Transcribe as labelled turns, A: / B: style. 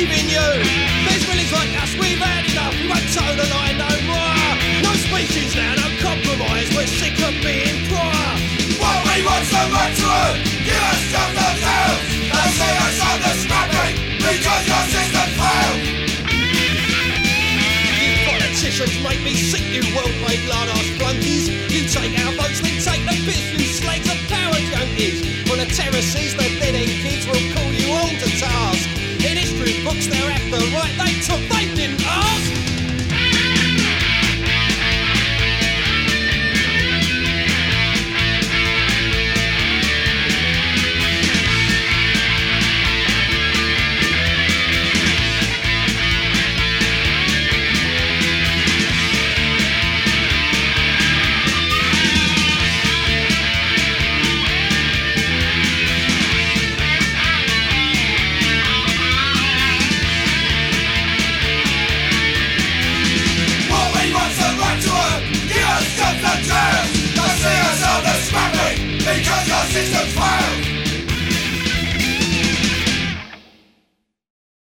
A: believing you. There's millions like us, we've had enough. We won't toe the line no more. No speeches now, no compromise. We're sick of being poor.
B: What we want's the right to earn. Give us just ourselves. And see us on the scrapping because your system failed.
A: You politicians make me sick, you well-paid lard